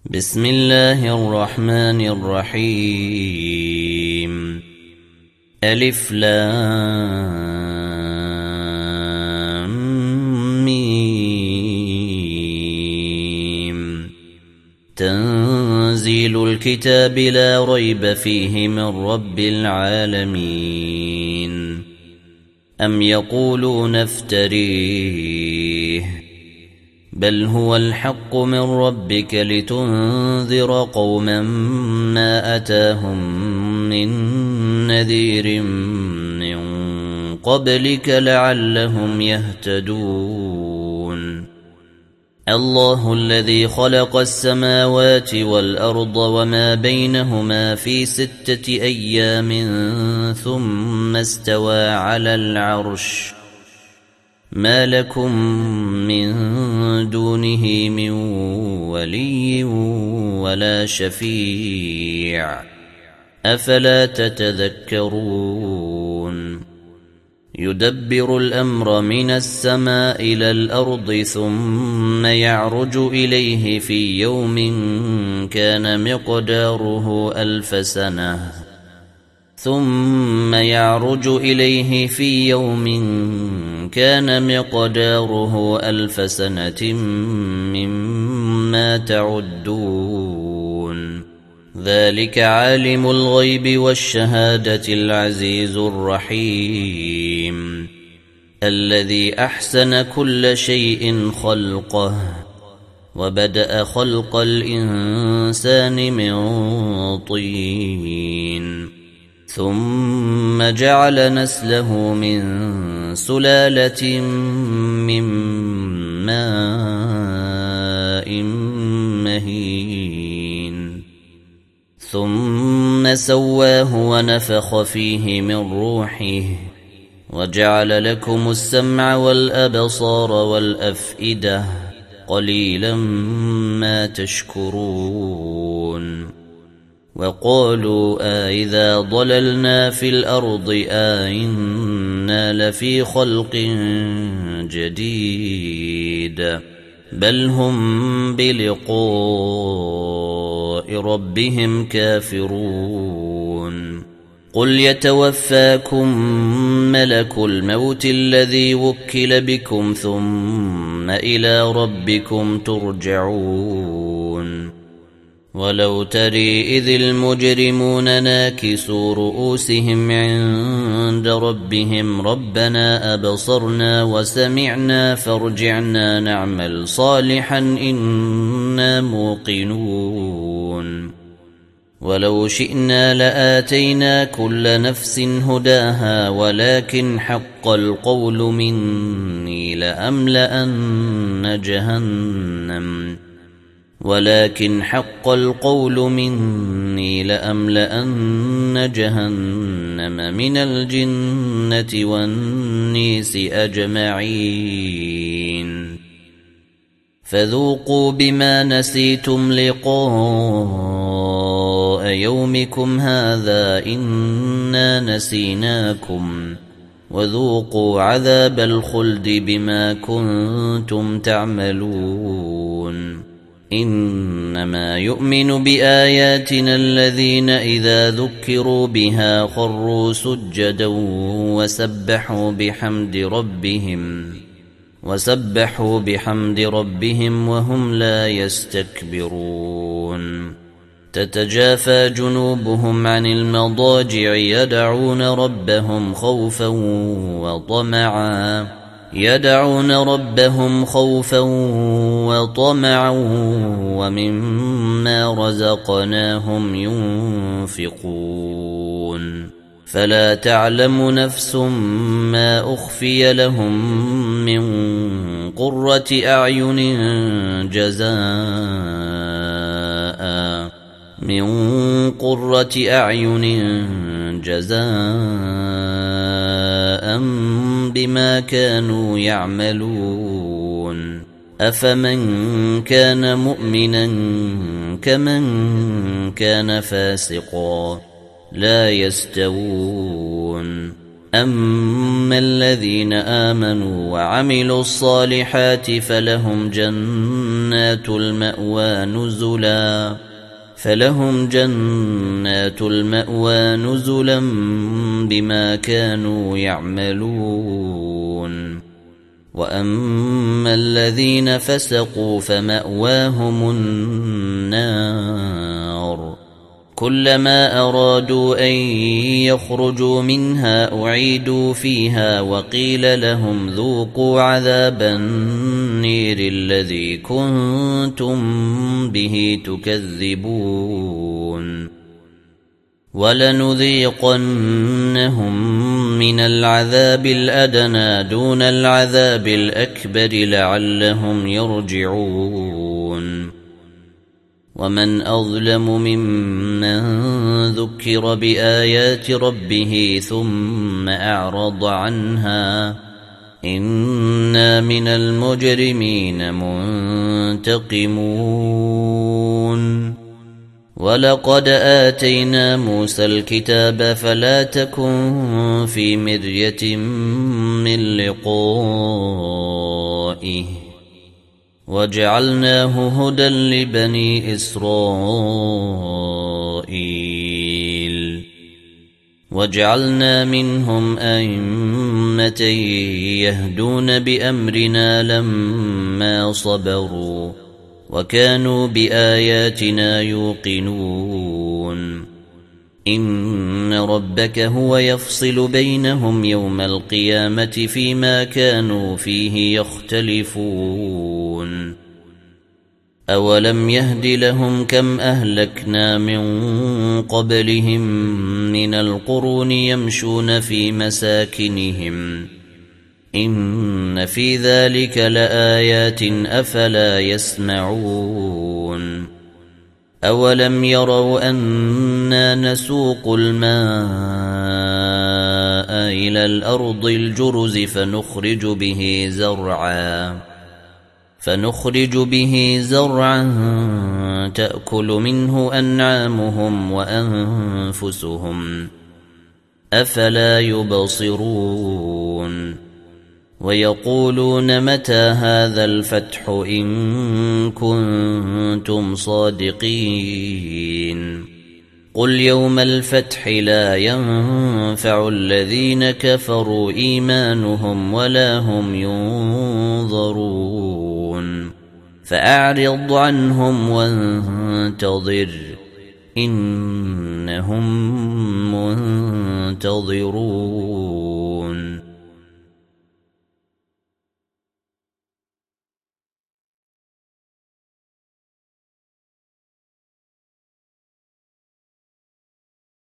بسم الله الرحمن الرحيم ألف لام ميم تنزيل الكتاب لا ريب فيه من رب العالمين أم يقولون افتريه بل هو الحق من ربك لتنذر قوما ما أتاهم من نذير من قبلك لعلهم يهتدون الله الذي خلق السماوات والأرض وما بينهما في 6 أيام ثم استوى على العرش ما لكم من دونه من ولي ولا شفيع أفلا تتذكرون يدبر الأمر من السماء إلى الأرض ثم يعرج إليه في يوم كان مقداره 1000 سنة ثم يعرج إليه في يوم كان مقداره 1000 سنة مما تعدون ذلك عالم الغيب والشهادة العزيز الرحيم الذي أحسن كل شيء خلقه وبدأ خلق الإنسان من طين ثم جعل نسله من سلالة من ماء مهين ثم سواه ونفخ فيه من روحه وجعل لكم السمع والأبصار والأفئدة قليلا ما تشكرون وقالوا أإذا ضللنا في الأرض أإنا لفي خلق جديد بل هم بلقاء ربهم كافرون قل يتوفاكم ملك الموت الذي وكل بكم ثم إلى ربكم ترجعون ولو تري إذ المجرمون ناكسوا رؤوسهم عند ربهم ربنا أبصرنا وسمعنا فارجعنا نعمل صالحا إنا موقنون ولو شئنا لآتينا كل نفس هداها ولكن حق القول مني لأملأن جهنم من الجنة والنيس أجمعين فذوقوا بما نسيتم لقاء يومكم هذا إنا نسيناكم وذوقوا عذاب الخلد بما كنتم تعملون إنما يؤمن بآياتنا الذين إذا ذكروا بها خروا سجدا وسبحوا بحمد ربهم وهم لا يستكبرون تتجافى جنوبهم عن المضاجع يدعون ربهم خوفا وطمعا ومما رزقناهم ينفقون فلا تعلم نفس ما أخفي لهم من قرة أعين جزاء بما كانوا يعملون أفمن كان مؤمنا كمن كان فاسقا لا يستوون أما الذين آمنوا وعملوا الصالحات فلهم جنات جنات المأوى نزلا بما كانوا يعملون. وأما الذين فسقوا فمأواهم النار كلما أرادوا أن يخرجوا منها أعيدوا فيها وقيل لهم ذوقوا عذاب النير الذي كنتم به تكذبون. ولنذيقنهم من العذاب الأدنى دون العذاب الأكبر لعلهم يرجعون. ومن أظلم ممن ذكر بآيات ربه ثم أعرض عنها إنا من المجرمين منتقمون. ولقد آتينا موسى الكتاب فلا تكن في مرية من لقائه وجعلناه هدى لبني إسرائيل وجعلنا منهم أئمة يهدون بأمرنا لما صبروا وكانوا بآياتنا يوقنون. إن ربك هو يفصل بينهم يوم القيامة فيما كانوا فيه يختلفون. أولم يهد لهم كم أهلكنا من قبلهم من القرون يمشون في مساكنهم إن في ذلك لآيات أفلا يسمعون. أولم يروا أنا نسوق الماء إلى الأرض الجرز فنخرج به زرعا تأكل منه أنعامهم وأنفسهم أفلا يبصرون. ويقولون متى هذا الفتح إن كنتم صادقين قل يوم الفتح لا ينفع الذين كفروا إيمانهم ولا هم ينظرون. فأعرض عنهم وانتظر إنهم منتظرون.